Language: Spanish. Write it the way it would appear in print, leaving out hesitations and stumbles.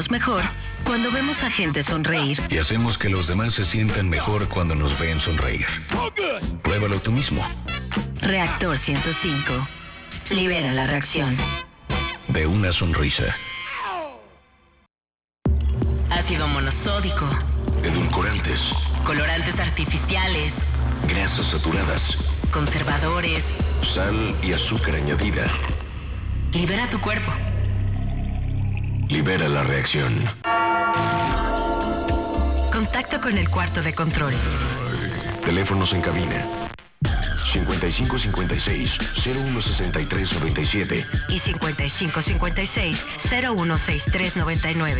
mejor cuando vemos a gente sonreír. Y hacemos que los demás se sientan mejor cuando nos ven sonreír. Pruébalo tú mismo. Reactor 105. Libera la reacción. De una sonrisa. Ácido monosódico. Edulcorantes. Colorantes artificiales. Grasas saturadas. Conservadores. Sal y azúcar añadida. Libera tu cuerpo. Libera la reacción. Contacto con el cuarto de control. Teléfonos en cabina. 5556-016397 y 5556-016399.